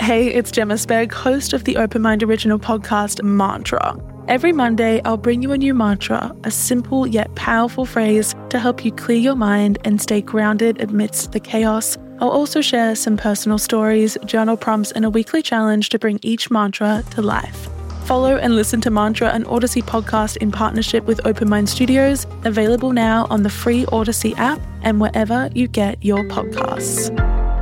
Hey, it's Gemma Spegg, host of the Open Mind original podcast, Mantra. Every Monday, I'll bring you a new mantra, a simple yet powerful phrase to help you clear your mind and stay grounded amidst the chaos. I'll also share some personal stories, journal prompts, and a weekly challenge to bring each mantra to life. Follow and listen to Mantra, an Odyssey podcast in partnership with Open Mind Studios, available now on the free Odyssey app and wherever you get your podcasts.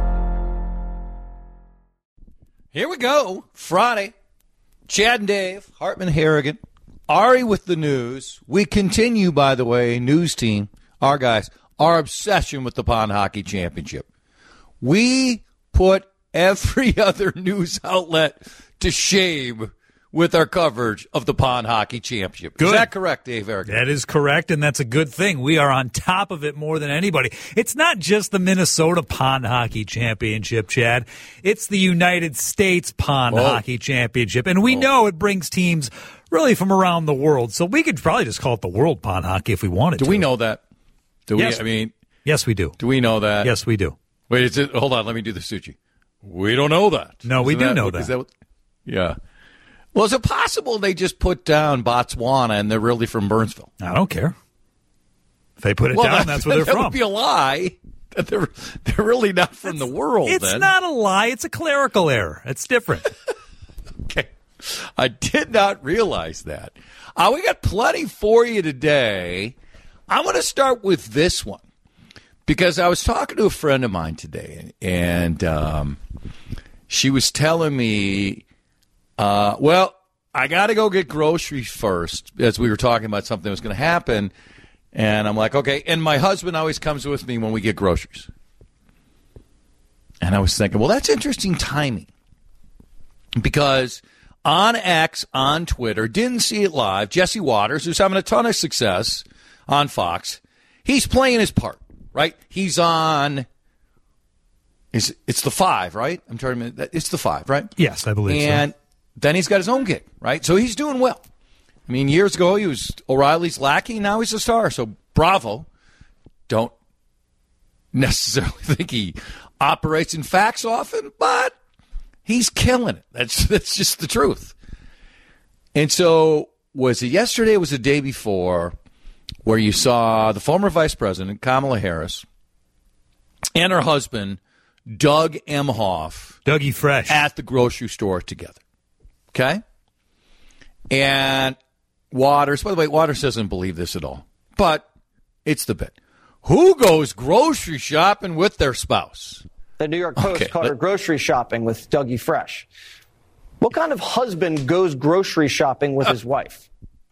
Here we go. Friday. Chad and Dave, Hartman Harrigan, Ari with the news. We continue, by the way, news team, our guys, our obsession with the Pond Hockey Championship. We put every other news outlet to shame with our coverage of the Pond Hockey Championship. Good. Is that correct, Dave Harrigan? That is correct, and that's a good thing. We are on top of it more than anybody. It's not just the Minnesota Pond Hockey Championship, Chad. It's the United States Pond Hockey Championship, and we know it brings teams really from around the world, so we could probably just call it the World Pond Hockey if we wanted to. Do we know that? Yes. Yes, we do. Do we know that? Yes, we do. Wait, hold on. Let me do the Suchi. We don't know that. No, we do know that. Is that what, yeah. Well, is it possible they just put down Botswana and they're really from Burnsville? I don't care. If they put it down, that's where they're that from. That would be a lie. They're really not from the world. It's not a lie. It's a clerical error. It's different. Okay. I did not realize that. We got plenty for you today. I'm going to start with this one because I was talking to a friend of mine today, and she was telling me, well, I got to go get groceries first, as we were talking about something that was going to happen. And I'm like, okay. And my husband always comes with me when we get groceries. And I was thinking, well, that's interesting timing. Because on X, on Twitter, didn't see it live, Jesse Waters, who's having a ton of success on Fox, he's playing his part, right? He's on, it's the 5, right? I'm trying to remember, it's the 5, right? Yes, I believe so. And then he's got his own gig, right? So he's doing well. I mean, years ago he was O'Reilly's lackey. Now he's a star. So bravo. Don't necessarily think he operates in facts often, but he's killing it. That's just the truth. And so was it yesterday or was it the day before where you saw the former vice president, Kamala Harris, and her husband, Doug Emhoff, Dougie Fresh, at the grocery store together. Okay? And Waters, by the way, Waters doesn't believe this at all, but it's the bit. Who goes grocery shopping with their spouse? The New York Post caught her grocery shopping with Dougie Fresh. What kind of husband goes grocery shopping with his wife?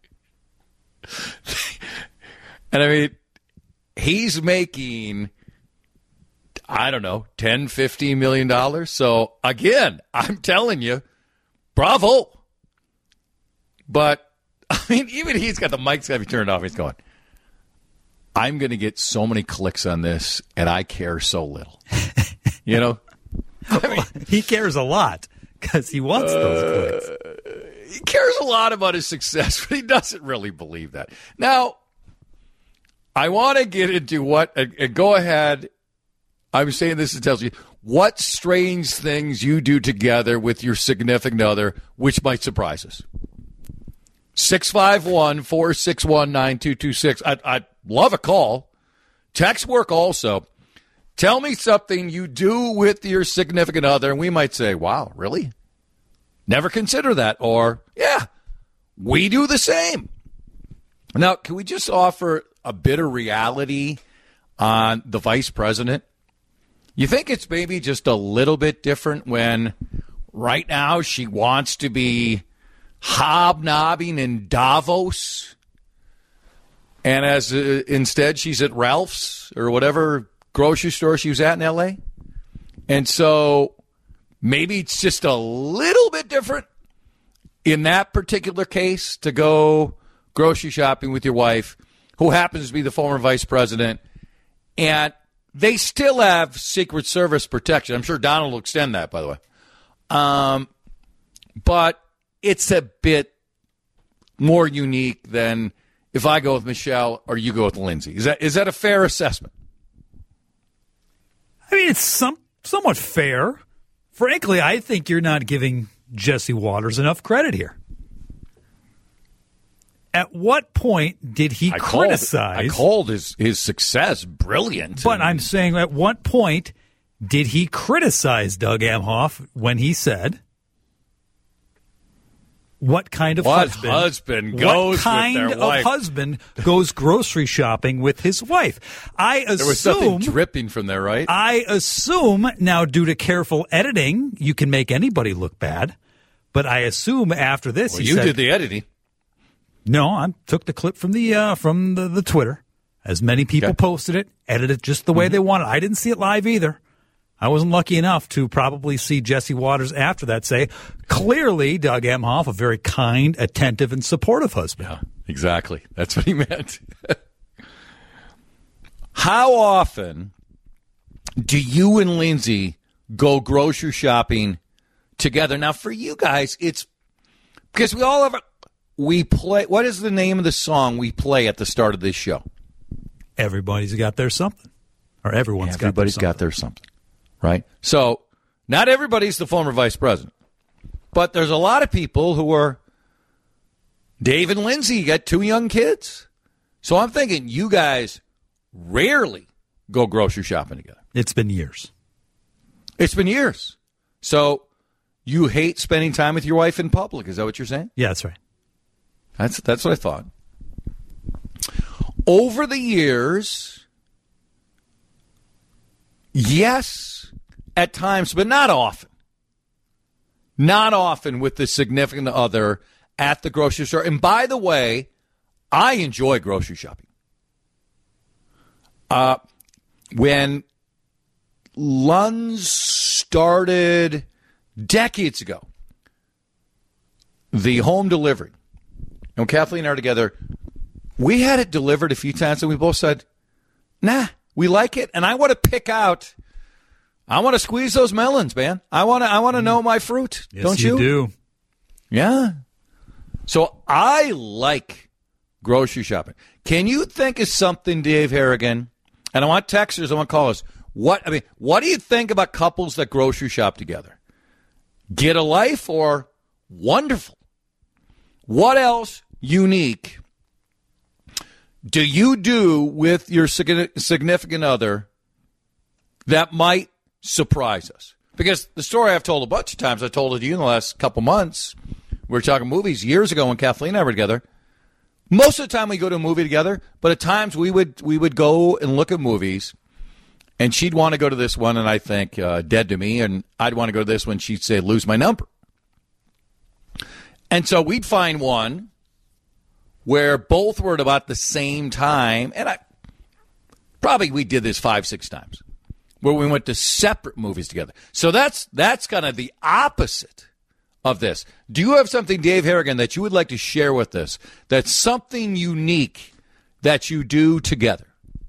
And I mean, he's making, I don't know, $10, $15 million. So again, I'm telling you, bravo. But, I mean, even he's got the mic's got to be turned off. He's going, I'm going to get so many clicks on this, and I care so little. You know? I mean, he cares a lot because he wants those clicks. He cares a lot about his success, but he doesn't really believe that. Now, I want to get into what, and go ahead. I'm saying this to tell you what strange things you do together with your significant other, which might surprise us. 651-461-9226. I'd love a call. Text work also. Tell me something you do with your significant other, and we might say, wow, really? Never consider that. Or, yeah, we do the same. Now, can we just offer a bit of reality on the vice president? You think it's maybe just a little bit different when right now she wants to be hobnobbing in Davos, and as instead she's at Ralph's or whatever grocery store she was at in L.A.? And so maybe it's just a little bit different in that particular case to go grocery shopping with your wife, who happens to be the former vice president, and they still have Secret Service protection. I'm sure Donald will extend that, by the way. But it's a bit more unique than if I go with Michelle or you go with Lindsay. Is that a fair assessment? I mean, it's somewhat fair Frankly, I think you're not giving Jesse Waters enough credit here. At what point did he criticize? I called his success brilliant. But I'm saying, at what point did he criticize Doug Emhoff when he said, what kind of husband goes grocery shopping with his wife? There was something dripping from there, right? I assume, now due to careful editing, you can make anybody look bad. But I assume after this, you did the editing. No, I took the clip from the Twitter, as many people posted it, edited it just the way they wanted. I didn't see it live either. I wasn't lucky enough to probably see Jesse Waters after that say, clearly, Doug Emhoff, a very kind, attentive, and supportive husband. Yeah, exactly. That's what he meant. How often do you and Lindsay go grocery shopping together? Now, for you guys, it's because we play. What is the name of the song we play at the start of this show? Everybody's got their something. Or everybody's got their something. Right? So, not everybody's the former vice president. But there's a lot of people who are Dave and Lindsay, you got 2 young kids. So I'm thinking you guys rarely go grocery shopping together. It's been years. So you hate spending time with your wife in public. Is that what you're saying? Yeah, that's right. That's what I thought. Over the years, yes, at times, but not often. Not often with the significant other at the grocery store. And by the way, I enjoy grocery shopping. When Lund's started decades ago, the home delivery, and Kathleen and I are together, we had it delivered a few times, and we both said, nah, we like it, and I want to squeeze those melons, man. I want to know my fruit. Yes, don't you? Do. Yeah. So I like grocery shopping. Can you think of something, Dave Harrigan? And I want texters, I want callers. What do you think about couples that grocery shop together? Get a life or wonderful? What else unique do you do with your significant other that might surprise us? Because the story I've told a bunch of times, I told it to you in the last couple months. We were talking movies years ago when Kathleen and I were together. Most of the time we go to a movie together, but at times we would go and look at movies, and she'd want to go to this one, and I think Dead to Me, and I'd want to go to this one, she'd say Lose My Number. And so we'd find one where both were at about the same time, and we did this 5-6 times, where we went to separate movies together. So that's kind of the opposite of this. Do you have something, Dave Harrigan, that you would like to share with us that's something unique that you do together?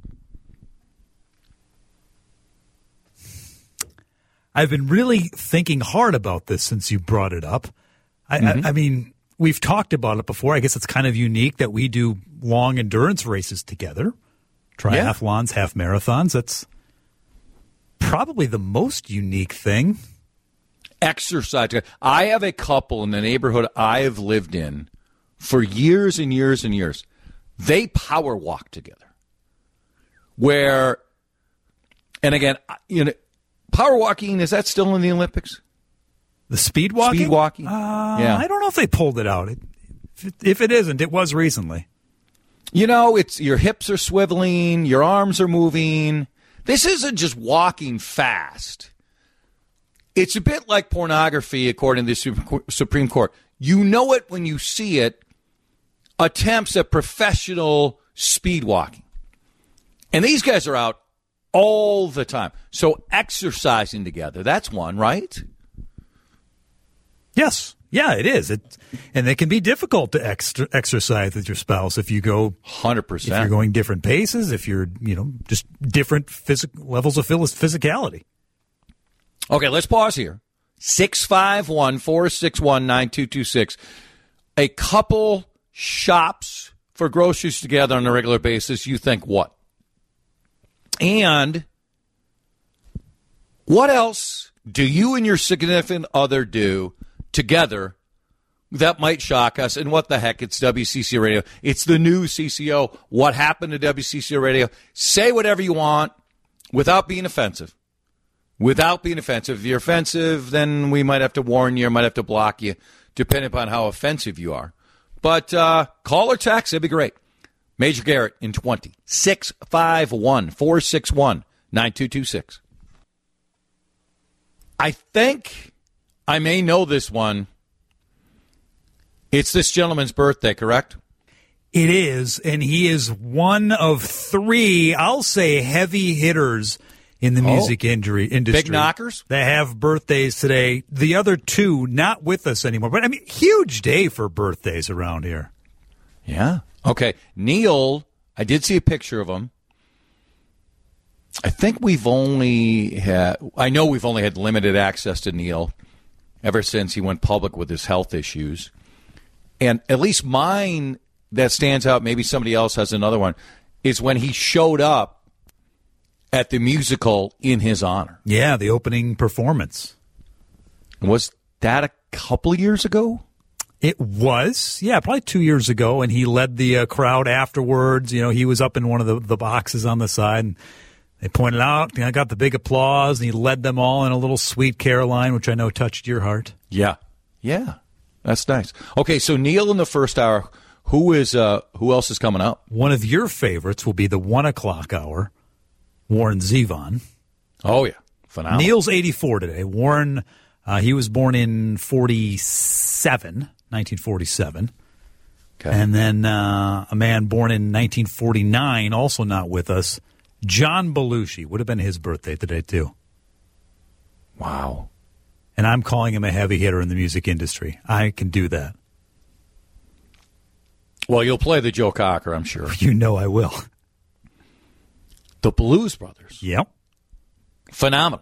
I've been really thinking hard about this since you brought it up. I mean, we've talked about it before. I guess it's kind of unique that we do long endurance races together, triathlons, half marathons. That's probably the most unique thing. Exercise. I have a couple in the neighborhood I have lived in for years and years and years. They power walk together. And again, power walking, is that still in the Olympics? The speed walking? Speed walking? Yeah. I don't know if they pulled it out. If it isn't, it was recently. It's your hips are swiveling, your arms are moving. This isn't just walking fast. It's a bit like pornography, according to the Supreme Court. You know it when you see it. Attempts at professional speed walking. And these guys are out all the time. So exercising together, that's one, right? Yes. Yeah, it is. And it can be difficult to exercise with your spouse if you go 100%. If you're going different paces, if you're, just different levels of physicality. Okay, let's pause here. 651-461-9226. A couple shops for groceries together on a regular basis. You think what? And what else do you and your significant other do together that might shock us? And what the heck? It's WCCO Radio. It's the new CCO. What happened to WCCO Radio? Say whatever you want without being offensive. Without being offensive. If you're offensive, then we might have to warn you or might have to block you, depending upon how offensive you are. But call or text. That'd be great. Major Garrett in 20. 651-461-9226. I think I may know this one. It's this gentleman's birthday, correct? It is, and he is one of three, I'll say, heavy hitters in the music industry. Big knockers? That have birthdays today. The other two, not with us anymore. But, I mean, huge day for birthdays around here. Yeah. Okay. Neil, I did see a picture of him. I think we've only had limited access to Neil ever since he went public with his health issues. And at least mine that stands out, maybe somebody else has another one, is when he showed up at the musical in his honor. Yeah, the opening performance. Was that a couple of years ago? It was, yeah, probably 2 years ago, and he led the crowd afterwards. You know, he was up in one of the boxes on the side, and they pointed out, I got the big applause, and he led them all in a little Sweet Caroline, which I know touched your heart. Yeah. Yeah. That's nice. Okay, so Neil in the first hour. Who else is coming up? One of your favorites will be the 1 o'clock hour, Warren Zevon. Oh, yeah. Phenomenal. Neil's 84 today. Warren, he was born in 1947. Okay. And then a man born in 1949, also not with us, John Belushi. Would have been his birthday today, too. Wow. And I'm calling him a heavy hitter in the music industry. I can do that. Well, you'll play the Joe Cocker, I'm sure. You know I will. The Blues Brothers. Yep. Phenomenal.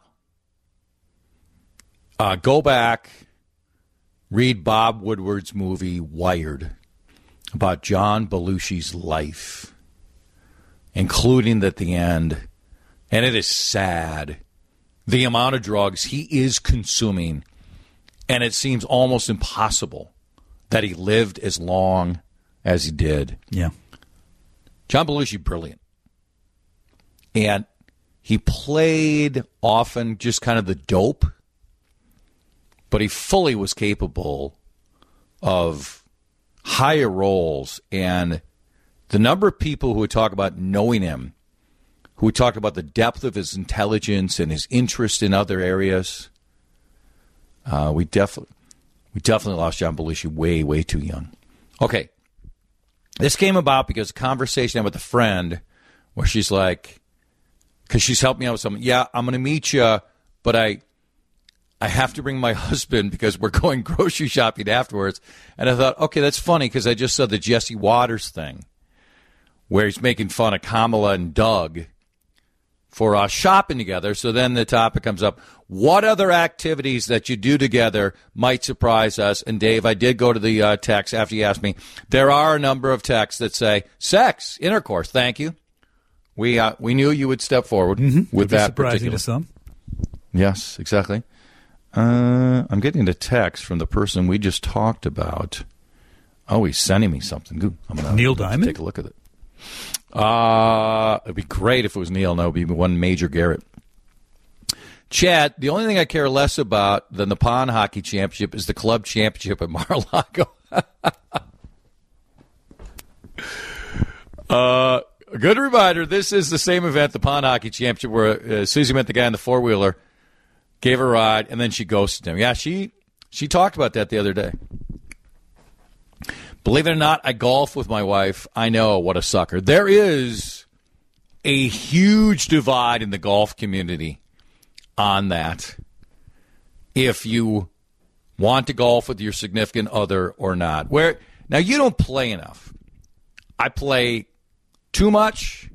Go back, read Bob Woodward's movie, Wired, about John Belushi's life, including at the end, and it is sad, the amount of drugs he is consuming, and it seems almost impossible that he lived as long as he did. Yeah. John Belushi, brilliant. And he played often just kind of the dope, but he fully was capable of higher roles. And the number of people who would talk about knowing him, who would talk about the depth of his intelligence and his interest in other areas, we definitely lost John Belushi way, way too young. Okay. This came about because a conversation I had with a friend where she's like, because she's helped me out with something. Yeah, I'm going to meet you, but I have to bring my husband because we're going grocery shopping afterwards. And I thought, okay, that's funny because I just saw the Jesse Waters thing where he's making fun of Kamala and Doug for shopping together. So then the topic comes up, what other activities that you do together might surprise us? And Dave, I did go to the text after you asked me. There are a number of texts that say, sex, intercourse, thank you. We knew you would step forward with that surprising particular. to some. Yes, exactly. I'm getting a text from the person we just talked about. Oh, he's sending me something. Good. I'm gonna Neil Diamond? Take a look at it. It'd be great if it was Neil. No, it would be one Major Garrett. Chad, the only thing I care less about than the Pond Hockey Championship is the club championship at Mar-a-Lago. A good reminder, this is the same event, the Pond Hockey Championship, where Susie met the guy in the four-wheeler, gave her a ride, and then she ghosted him. Yeah, she talked about that the other day. Believe it or not, I golf with my wife. I know, what a sucker. There is a huge divide in the golf community on that. If you want to golf with your significant other or not. Now, you don't play enough. I play too much.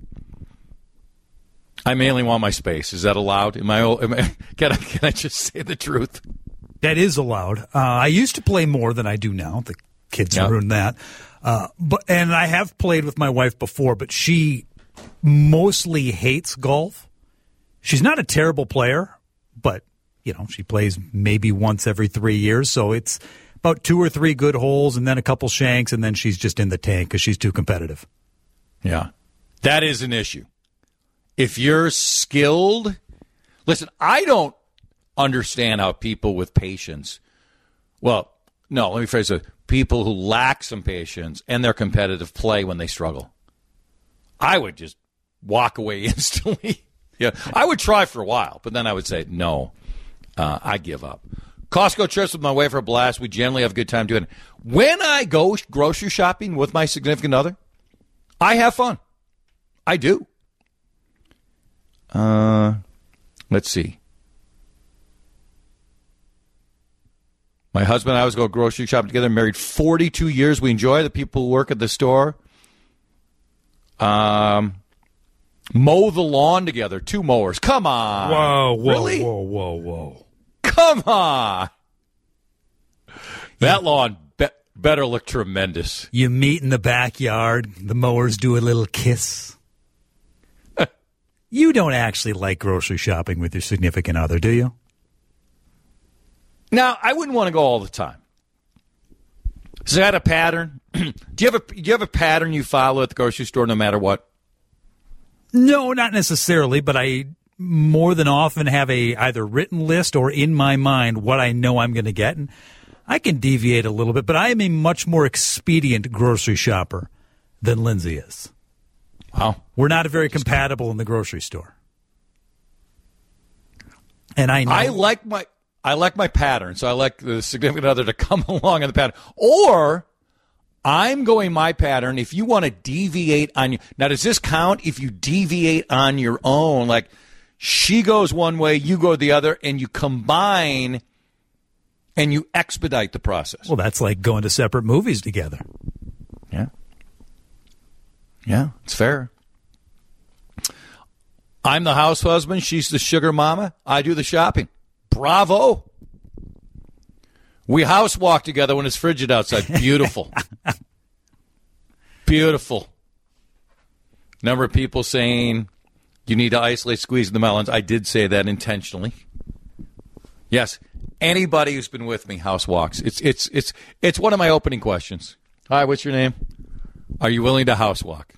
I mainly want my space. Is that allowed? Can I just say the truth? That is allowed. I used to play more than I do now. The kids ruined that. And I have played with my wife before, but she mostly hates golf. She's not a terrible player, but she plays maybe once every 3 years, so it's about 2 or 3 good holes and then a couple shanks, and then she's just in the tank because she's too competitive. Yeah, that is an issue. If you're skilled, listen, I don't understand how people with patience, well, no, let me phrase it, people who lack some patience and their competitive play when they struggle. I would just walk away instantly. Yeah, I would try for a while, but then I would say, no, I give up. Costco trips with my wife are a blast. We generally have a good time doing it. When I go grocery shopping with my significant other, I have fun. I do. Let's see. My husband and I always go grocery shopping together. Married 42 years. We enjoy the people who work at the store. Mow the lawn together. 2 mowers. Come on. Whoa, really? Whoa. Come on. That lawn better look tremendous. You meet in the backyard. The mowers do a little kiss. You don't actually like grocery shopping with your significant other, do you? Now, I wouldn't want to go all the time. Is that a pattern? Do you have a pattern you follow at the grocery store no matter what? No, not necessarily, but I more than often have a either written list or in my mind what I know I'm going to get. And I can deviate a little bit, but I am a much more expedient grocery shopper than Lindsay is. Wow. We're not very compatible in the grocery store. And I know I like my pattern, so I like the significant other to come along in the pattern. Or I'm going my pattern. If you want to deviate on your... Now, does this count if you deviate on your own? Like, she goes one way, you go the other, and you combine and you expedite the process. Well, that's like going to separate movies together. Yeah. Yeah, it's fair. I'm the house husband. She's the sugar mama. I do the shopping. Bravo. We house walk together when it's frigid outside. Beautiful. Beautiful. Number of people saying you need to isolate squeezing the melons. I did say that intentionally. Yes. Anybody who's been with me house walks. It's one of my opening questions. Hi, what's your name? Are you willing to house walk?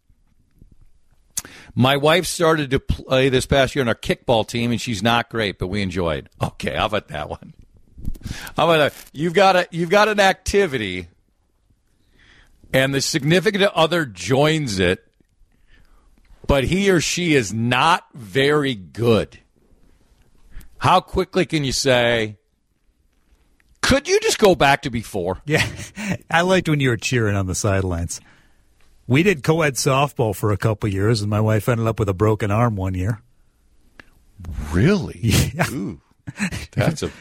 My wife started to play this past year on our kickball team, and she's not great, but we enjoyed. Okay, how about that one? How about that? You've got an activity, and the significant other joins it, but he or she is not very good. How quickly can you say, could you just go back to before? Yeah, I liked when you were cheering on the sidelines. We did co-ed softball for a couple years, and my wife ended up with a broken arm one year. Really? Yeah. Ooh, that's a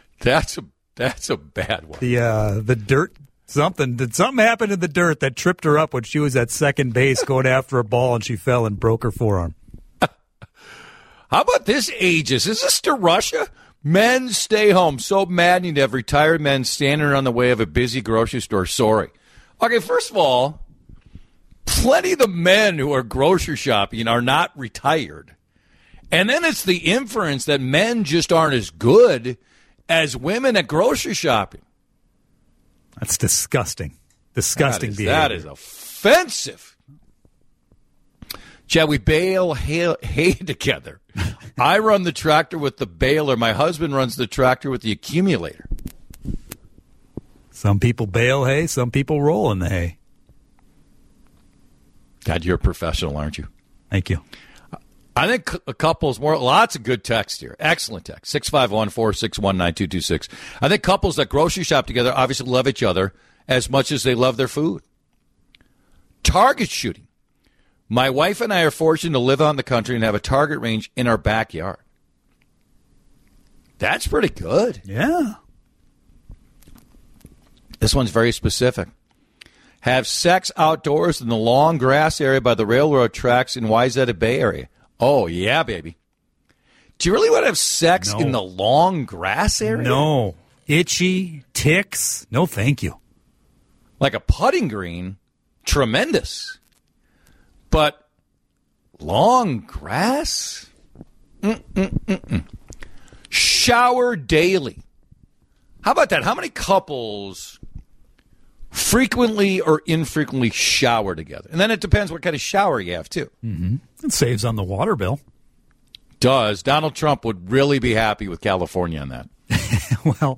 bad one. The dirt, did something happen in the dirt that tripped her up when she was at second base going after a ball, and she fell and broke her forearm. How about this ageist? Is this to Russia? Men stay home. So maddening to have retired men standing around the way of a busy grocery store. Sorry. Okay, first of all, plenty of the men who are grocery shopping are not retired. And then it's the inference that men just aren't as good as women at grocery shopping. That's disgusting. Disgusting behavior. That is offensive. Chad, we bale hay together. I run the tractor with the baler. My husband runs the tractor with the accumulator. Some people bale hay, some people roll in the hay. God, you're a professional, aren't you? Thank you. I think a couple's more, lots of good text here. Excellent text. 651-461-9226. I think couples that grocery shop together obviously love each other as much as they love their food. Target shooting. My wife and I are fortunate to live out in the country and have a target range in our backyard. That's pretty good. Yeah. This one's very specific. Have sex outdoors in the long grass area by the railroad tracks in Wayzata Bay area. Oh, yeah, baby. Do you really want to have sex in the long grass area? No. Itchy, ticks. No, thank you. Like a putting green, tremendous. But long grass? Shower daily. How about that? How many couples frequently or infrequently shower together? And then it depends what kind of shower you have, too. Mm-hmm. It saves on the water bill. Does. Donald Trump would really be happy with California on that. Well,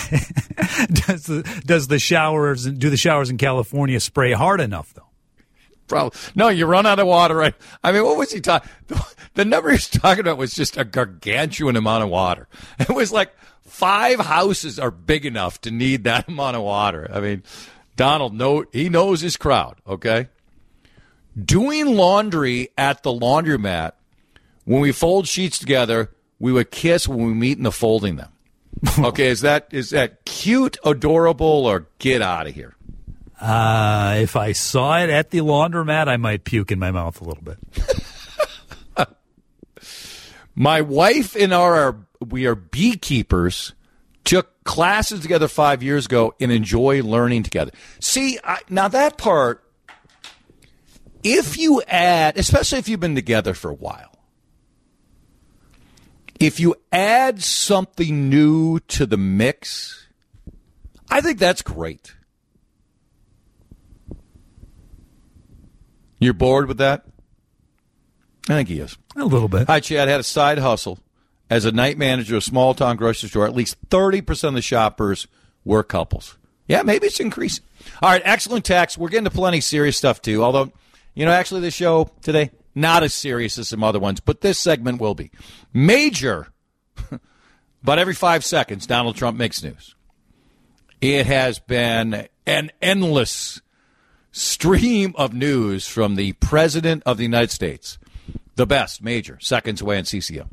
do the showers in California spray hard enough, though? Probably. No, you run out of water, right? I mean, what was he talking? The number he was talking about was just a gargantuan amount of water. It was like 5 houses are big enough to need that amount of water. I mean, Donald, he knows his crowd, okay? Doing laundry at the laundromat, when we fold sheets together, we would kiss when we meet in the folding them. Okay, is that cute, adorable, or get out of here? If I saw it at the laundromat, I might puke in my mouth a little bit. My wife and we are beekeepers, took classes together 5 years ago and enjoy learning together. See, now that part, if you add, especially if you've been together for a while, if you add something new to the mix, I think that's great. You're bored with that? I think he is. A little bit. Hi, Chad. Had a side hustle as a night manager of a small-town grocery store. At least 30% of the shoppers were couples. Yeah, maybe it's increasing. All right, excellent text. We're getting to plenty of serious stuff, too. Although, actually this show today, not as serious as some other ones, but this segment will be. Major, about every 5 seconds, Donald Trump makes news. It has been an endless stream of news from the President of the United States. The best, Major, seconds away on CCO.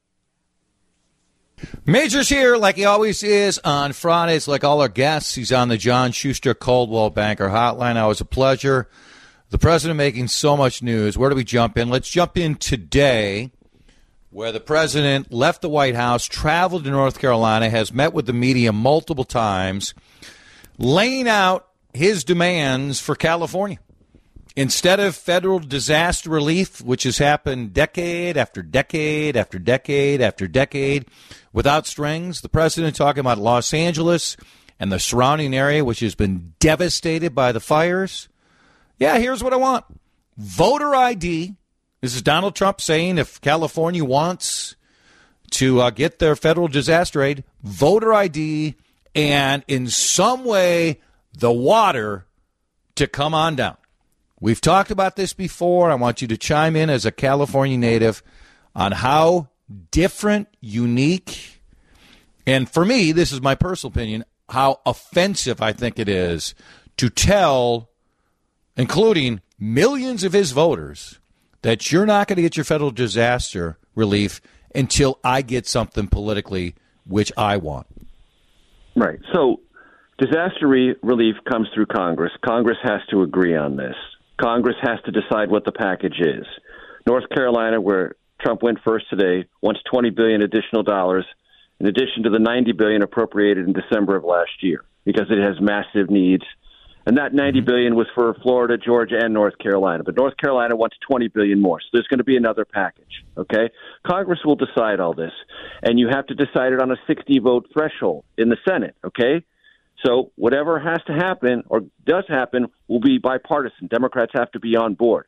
Major's here like he always is on Fridays, like all our guests. He's on the John Schuster Coldwell Banker Hotline. Always a pleasure. The president making so much news. Where do we jump in? Let's jump in today, where the president left the White House, traveled to North Carolina, has met with the media multiple times, laying out his demands for California. Instead of federal disaster relief, which has happened decade after decade after decade after decade without strings, the president talking about Los Angeles and the surrounding area, which has been devastated by the fires. Yeah, here's what I want. Voter ID. This is Donald Trump saying if California wants to get their federal disaster aid, voter ID, and in some way the water to come on down. We've talked about this before. I want you to chime in as a California native on how different, unique, and for me, this is my personal opinion, how offensive I think it is to tell, including millions of his voters, that you're not going to get your federal disaster relief until I get something politically which I want. Right. So disaster relief comes through Congress. Congress has to agree on this. Congress has to decide what the package is. North Carolina, where Trump went first today, wants $20 billion additional dollars in addition to the $90 billion appropriated in December of last year because it has massive needs. And that $90 billion was for Florida, Georgia, and North Carolina. But North Carolina wants $20 billion more. So there's going to be another package, okay? Congress will decide all this. And you have to decide it on a 60-vote threshold in the Senate, okay? So whatever has to happen or does happen will be bipartisan. Democrats have to be on board.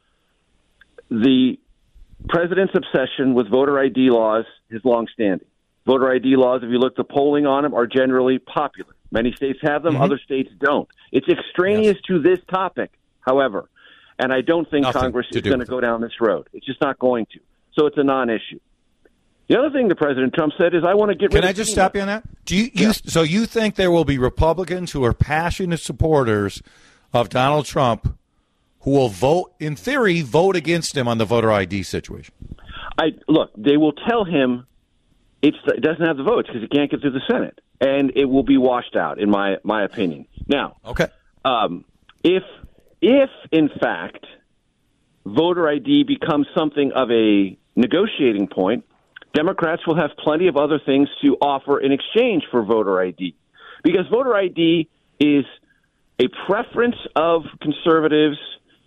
The president's obsession with voter ID laws is longstanding. Voter ID laws, if you look at the polling on them, are generally popular. Many states have them, other states don't. It's extraneous to this topic, however, and I don't think Congress is going to go down this road. It's just not going to. So it's a non-issue. The other thing that President Trump said is, I want to get rid of... Can I just stop you on that? So you think there will be Republicans who are passionate supporters of Donald Trump who will vote, in theory, vote against him on the voter ID situation? Look, they will tell him it doesn't have the votes because it can't get through the Senate, and it will be washed out, in my opinion. Now, okay, if in fact voter ID becomes something of a negotiating point, Democrats will have plenty of other things to offer in exchange for voter ID, because voter ID is a preference of conservatives.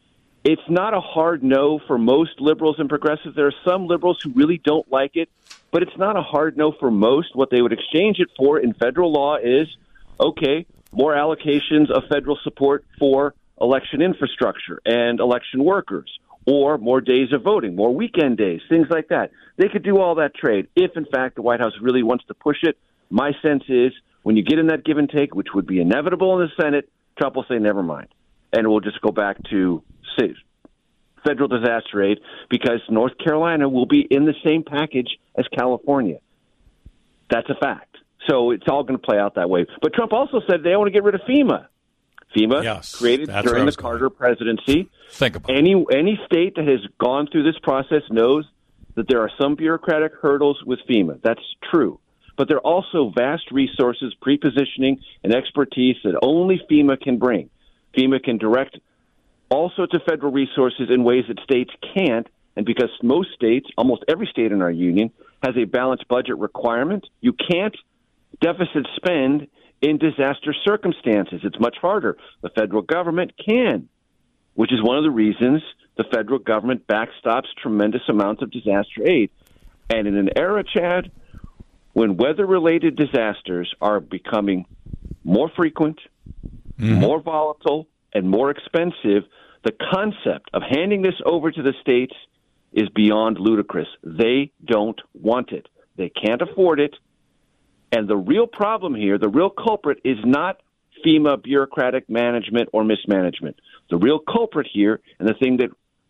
It's not a hard no for most liberals and progressives. There are some liberals who really don't like it, but it's not a hard no for most. What they would exchange it for in federal law is, okay, more allocations of federal support for election infrastructure and election workers, or more days of voting, more weekend days, things like that. They could do all that trade if, in fact, the White House really wants to push it. My sense is when you get in that give and take, which would be inevitable in the Senate, Trump will say, never mind. And we'll just go back to federal disaster aid because North Carolina will be in the same package as California. That's a fact. So it's all going to play out that way. But Trump also said they want to get rid of FEMA. FEMA, created during the Carter presidency. Think about any state that has gone through this process knows that there are some bureaucratic hurdles with FEMA. That's true. But there are also vast resources, pre-positioning, and expertise that only FEMA can bring. FEMA can direct all sorts of federal resources in ways that states can't, and because most states, almost every state in our union, has a balanced budget requirement, you can't deficit spend in disaster circumstances. It's much harder. The federal government can, which is one of the reasons the federal government backstops tremendous amounts of disaster aid. And in an era, Chad, when weather-related disasters are becoming more frequent, more volatile, and more expensive, the concept of handing this over to the states is beyond ludicrous. They don't want it. They can't afford it. And the real problem here, the real culprit, is not FEMA bureaucratic management or mismanagement. The real culprit here, and the thing that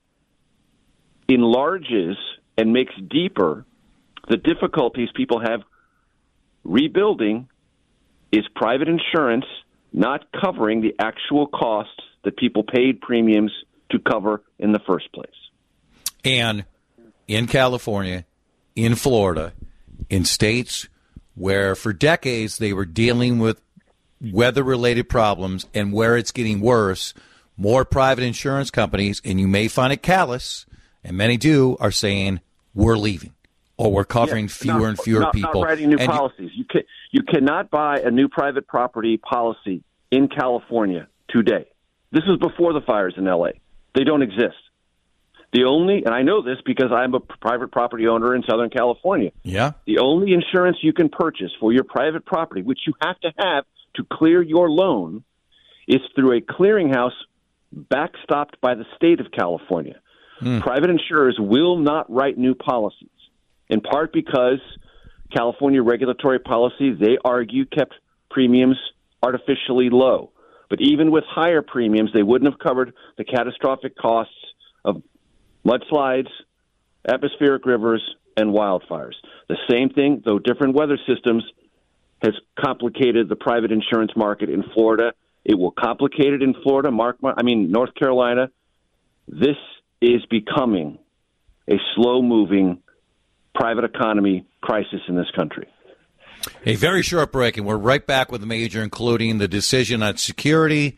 enlarges and makes deeper the difficulties people have rebuilding, is private insurance not covering the actual costs that people paid premiums to cover in the first place. And in California, in Florida, in states where for decades they were dealing with weather-related problems and where it's getting worse, more private insurance companies, and you may find it callous, and many do, are saying, we're leaving, or we're covering fewer and fewer people. Not writing new policies. You cannot buy a new private property policy in California today. This was before the fires in L.A. They don't exist. The only, and I know this because I'm a private property owner in Southern California. Yeah. The only insurance you can purchase for your private property, which you have to clear your loan, is through a clearinghouse backstopped by the state of California. Private insurers will not write new policies, in part because California regulatory policy, they argue, kept premiums artificially low. But even with higher premiums, they wouldn't have covered the catastrophic costs of mudslides, atmospheric rivers, and wildfires. The same thing, though different weather systems, has complicated the private insurance market in Florida. It will complicate it in Florida, North Carolina. This is becoming a slow-moving private economy crisis in this country. A very short break, and we're right back with the Major, including the decision on security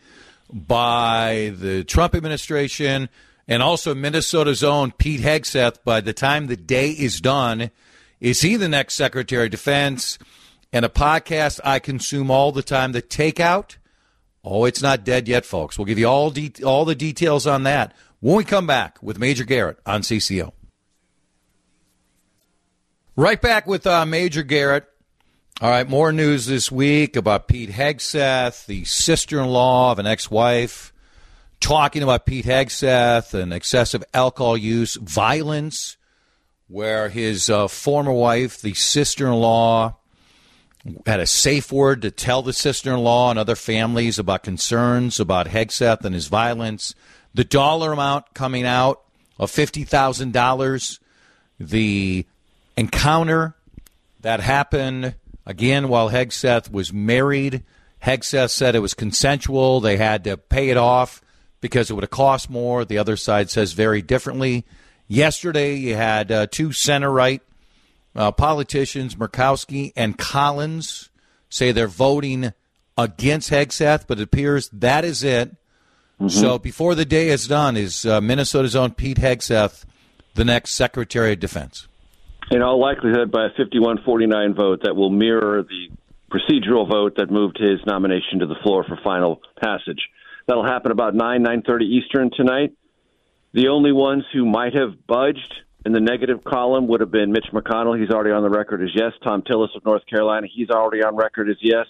by the Trump administration and also Minnesota's own Pete Hegseth. By the time the day is done, is he the next Secretary of Defense? And a podcast I consume all the time, The Takeout. Oh, it's not dead yet, folks. We'll give you all the details on that when we come back with Major Garrett on CCO. Right back with Major Garrett. All right, more news this week about Pete Hegseth, the sister-in-law of an ex-wife, talking about Pete Hegseth and excessive alcohol use, violence, where his former wife, the sister-in-law, had a safe word to tell the sister-in-law and other families about concerns about Hegseth and his violence. The dollar amount coming out of $50,000. The encounter that happened, again, while Hegseth was married. Hegseth said it was consensual. They had to pay it off because it would have cost more. The other side says very differently. Yesterday, you had two center-right politicians, Murkowski and Collins, say they're voting against Hegseth, but it appears that is it. So before the day is done, is Minnesota's own Pete Hegseth the next Secretary of Defense? In all likelihood, by a 51-49 vote that will mirror the procedural vote that moved his nomination to the floor for final passage. That'll happen about 9:30 Eastern tonight. The only ones who might have budged in the negative column would have been Mitch McConnell. He's already on the record as yes. Tom Tillis of North Carolina, he's already on record as yes.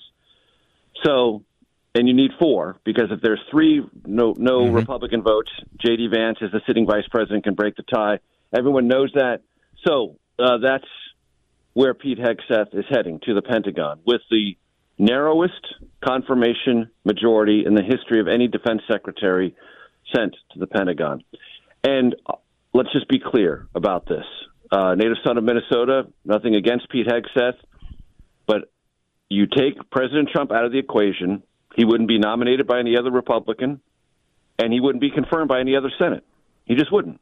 So, and you need 4, because if there's 3 no Republican votes, J.D. Vance, as the sitting vice president, can break the tie. Everyone knows that. So that's where Pete Hegseth is heading, to the Pentagon, with the narrowest confirmation majority in the history of any defense secretary sent to the Pentagon. And let's just be clear about this. Native son of Minnesota, nothing against Pete Hegseth, but you take President Trump out of the equation, he wouldn't be nominated by any other Republican, and he wouldn't be confirmed by any other Senate. He just wouldn't.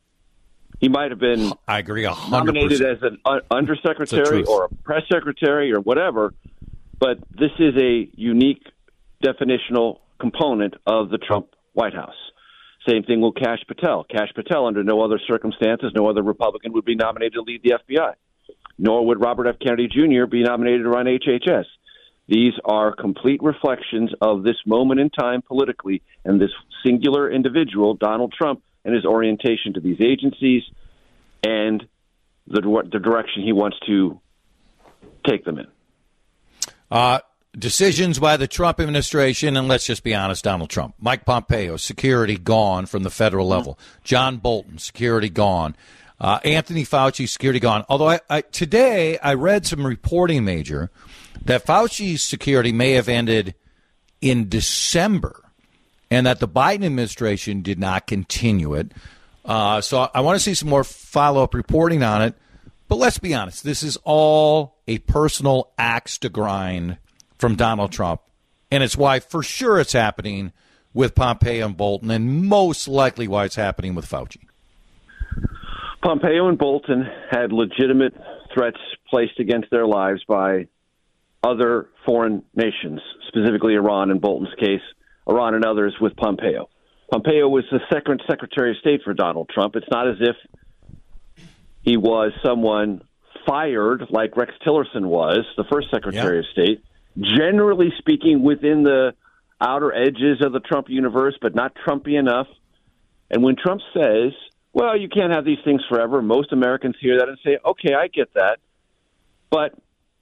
He might have been I agree 100%. nominated as an undersecretary or a press secretary or whatever, but this is a unique definitional component of the Trump White House. Same thing with Kash Patel. Kash Patel, under no other circumstances, no other Republican would be nominated to lead the FBI, nor would Robert F. Kennedy Jr. be nominated to run HHS. These are complete reflections of this moment in time politically and this singular individual, Donald Trump, and his orientation to these agencies and the direction he wants to take them in. Decisions by the Trump administration, and let's just be honest, Donald Trump. Mike Pompeo, security gone from the federal level. John Bolton, security gone. Anthony Fauci, security gone. Although today I read some reporting, Major, that Fauci's security may have ended in December and that the Biden administration did not continue it. So I want to see some more follow-up reporting on it. But let's be honest, this is all a personal axe to grind from Donald Trump, and it's why for sure it's happening with Pompeo and Bolton, and most likely why it's happening with Fauci. Pompeo and Bolton had legitimate threats placed against their lives by other foreign nations, specifically Iran in Bolton's case, Iran and others with Pompeo. Pompeo was the second Secretary of State for Donald Trump. It's not as if he was someone fired like Rex Tillerson was, the first Secretary of State. Generally speaking, within the outer edges of the Trump universe, but not Trumpy enough. And when Trump says, well, you can't have these things forever, most Americans hear that and say, okay, I get that. But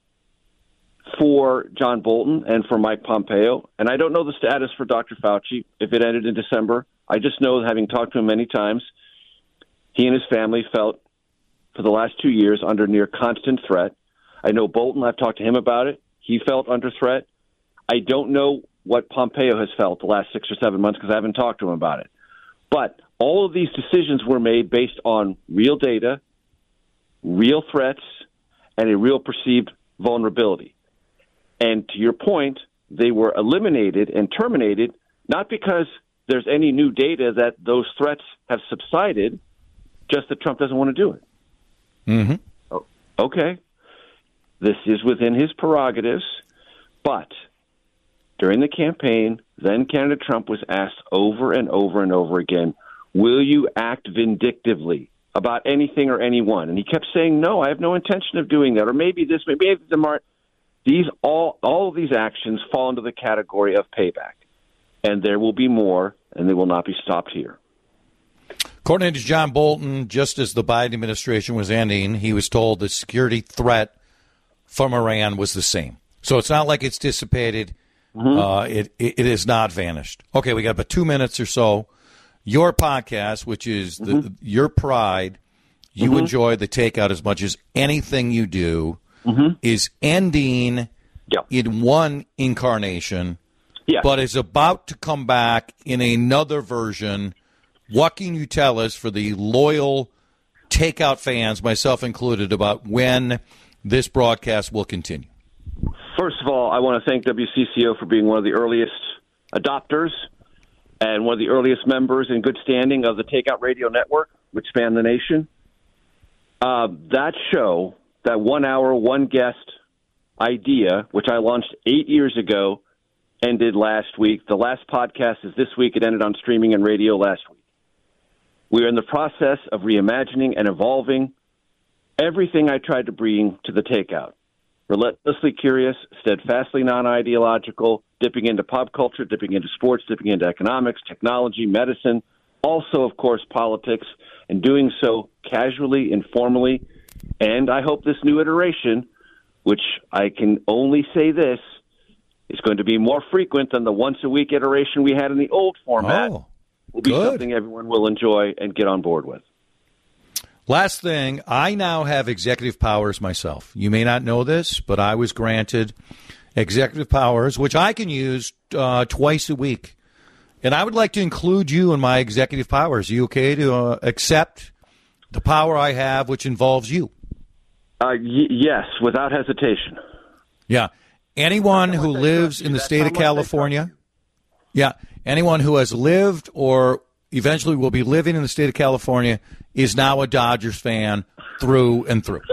for John Bolton and for Mike Pompeo, and I don't know the status for Dr. Fauci, if it ended in December. I just know, having talked to him many times, he and his family felt for the last 2 years under near constant threat. I know Bolton, I've talked to him about it. He felt under threat. I don't know what Pompeo has felt the last 6 or 7 months because I haven't talked to him about it. But all of these decisions were made based on real data, real threats, and a real perceived vulnerability. And to your point, they were eliminated and terminated not because there's any new data that those threats have subsided, just that Trump doesn't want to do it. Mm-hmm. Oh, okay. This is within his prerogatives, but during the campaign, then candidate Trump was asked over and over and over again, will you act vindictively about anything or anyone? And he kept saying, no, I have no intention of doing that, or maybe this, maybe these all of these actions fall into the category of payback, and there will be more, and they will not be stopped here. According to John Bolton, just as the Biden administration was ending, he was told the security threat from Iran was the same. So it's not like it's dissipated. Mm-hmm. It has not vanished. Okay, we got about 2 minutes or so. Your podcast, which is your pride, you enjoy the takeout as much as anything you do, is ending in one incarnation, but is about to come back in another version. What can you tell us, for the loyal takeout fans, myself included, about when this broadcast will continue? First of all, I want to thank WCCO for being one of the earliest adopters and one of the earliest members in good standing of the Takeout Radio Network, which spanned the nation. That show, that 1 hour, one guest idea, which I launched 8 years ago, ended last week. The last podcast is this week. It ended on streaming and radio last week. We are in the process of reimagining and evolving everything I tried to bring to the Takeout. Relentlessly curious, steadfastly non-ideological, dipping into pop culture, dipping into sports, dipping into economics, technology, medicine, also, of course, politics, and doing so casually, informally. And I hope this new iteration, which I can only say this, is going to be more frequent than the once-a-week iteration we had in the old format, will be something everyone will enjoy and get on board with. Last thing, I now have executive powers myself. You may not know this, but I was granted executive powers, which I can use twice a week. And I would like to include you in my executive powers. Are you okay to accept the power I have, which involves you? Yes, without hesitation. Yeah. Anyone who lives in the state of California, anyone who has lived or eventually will be living in the state of California is now a Dodgers fan through and through.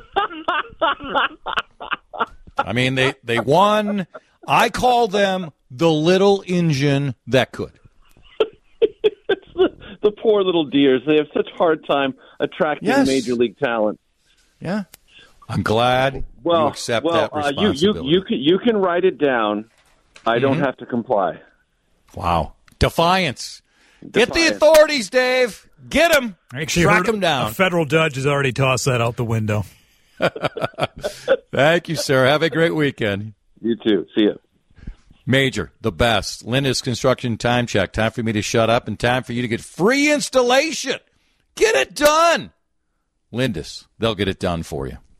I mean, they won. I call them the little engine that could. It's the poor little deers. They have such a hard time attracting major league talent. Yeah. I'm glad you accept that responsibility. You can write it down. I don't have to comply. Wow. Defiance. Get the authorities, Dave. Get them. Track them down. A federal judge has already tossed that out the window. Thank you, sir. Have a great weekend. You too. See you. Major, the best. Lindus Construction Time Check. Time for me to shut up and time for you to get free installation. Get it done. Lindus, they'll get it done for you.